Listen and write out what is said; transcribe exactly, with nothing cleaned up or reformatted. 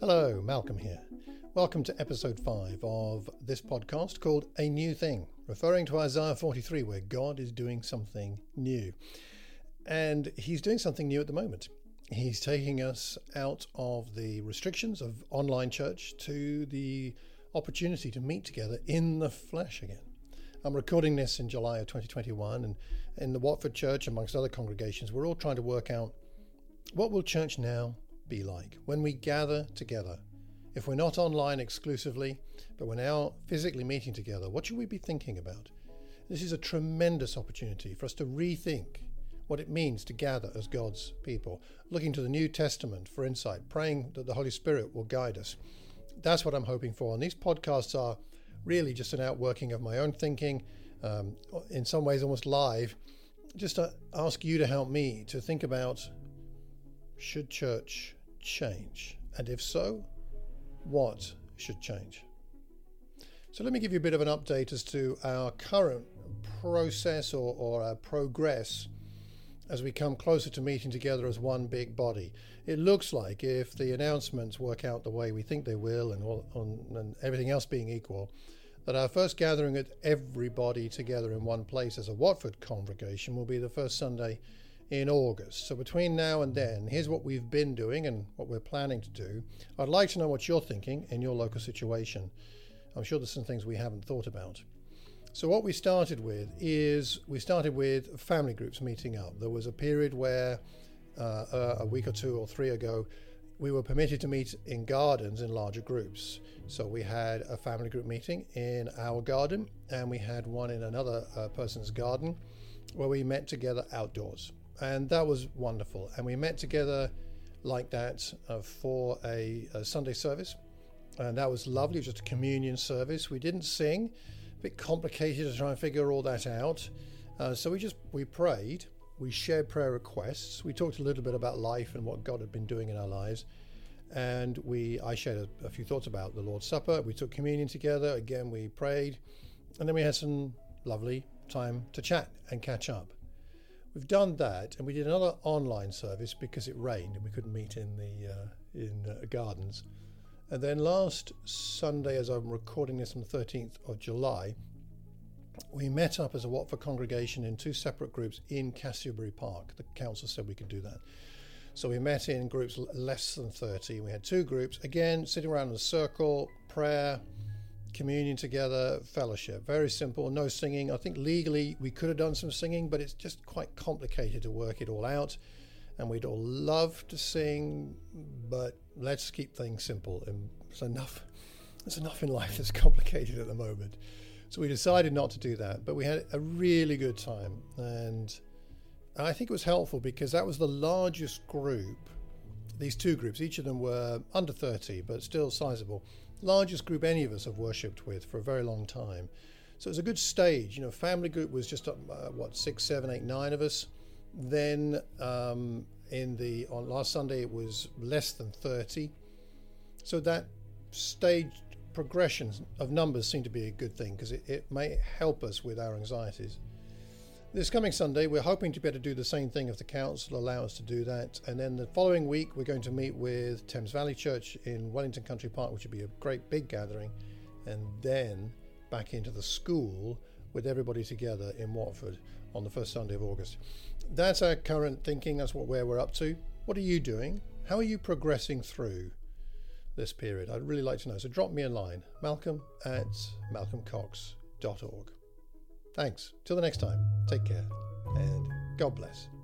Hello, Malcolm here. Welcome to episode five of this podcast called A New Thing, referring to Isaiah forty-three, where God is doing something new. And he's doing something new at the moment. He's taking us out of the restrictions of online church to the opportunity to meet together in the flesh again. I'm recording this in July of twenty twenty-one, and in the Watford Church, amongst other congregations, we're all trying to work out what will church now be like when we gather together. If we're not online exclusively, but we're now physically meeting together, what should we be thinking about? This is a tremendous opportunity for us to rethink what it means to gather as God's people, looking to the New Testament for insight, praying that the Holy Spirit will guide us. That's what I'm hoping for. And these podcasts are really just an outworking of my own thinking, um, in some ways almost live, just to ask you to help me to think about, should church change? And if so, what should change? So let me give you a bit of an update as to our current process or, or our progress as we come closer to meeting together as one big body. It looks like, if the announcements work out the way we think they will, and, all, on, and everything else being equal, that our first gathering with everybody together in one place as a Watford congregation will be the first Sunday in August. So between now and then, here's what we've been doing and what we're planning to do. I'd like to know what you're thinking in your local situation. I'm sure there's some things we haven't thought about. So what we started with is we started with family groups meeting up. There was a period where uh, a week or two or three ago, we were permitted to meet in gardens in larger groups. So we had a family group meeting in our garden, and we had one in another uh, person's garden where we met together outdoors. And that was wonderful. And we met together like that uh, for a, a Sunday service. And that was lovely. It was just a communion service. We didn't sing. A bit complicated to try and figure all that out. Uh, so we just, we prayed. We shared prayer requests. We talked a little bit about life and what God had been doing in our lives. And we, I shared a, a few thoughts about the Lord's Supper. We took communion together. Again, we prayed. And then we had some lovely time to chat and catch up. We've done that, and we did another online service because it rained and we couldn't meet in the uh, in uh, gardens. And then last Sunday, as I'm recording this on the thirteenth of July, we met up as a Watford congregation in two separate groups in Castlebury Park. The council said we could do that. So we met in groups less than thirty. We had two groups, again, sitting around in a circle, prayer, communion together, fellowship. Very simple, no singing. I think legally we could have done some singing, but it's just quite complicated to work it all out. And we'd all love to sing, but let's keep things simple. And it's enough, there's enough in life that's complicated at the moment. So we decided not to do that, but we had a really good time. And I think it was helpful because that was the largest group. These two groups, each of them were under thirty, but still sizable. Largest group any of us have worshipped with for a very long time. So it was a good stage. You know, family group was just, uh, what, six, seven, eight, nine of us. Then um, in the on last Sunday, it was less than thirty. So that staged progression of numbers seemed to be a good thing because it, it may help us with our anxieties. This coming Sunday, we're hoping to be able to do the same thing if the council allow us to do that. And then the following week, we're going to meet with Thames Valley Church in Wellington Country Park, which would be a great big gathering. And then back into the school with everybody together in Watford on the first Sunday of August. That's our current thinking. That's what where we're up to. What are you doing? How are you progressing through this period? I'd really like to know. So drop me a line, malcolm at malcolm cox dot org. Thanks. Till the next time, take care and God bless.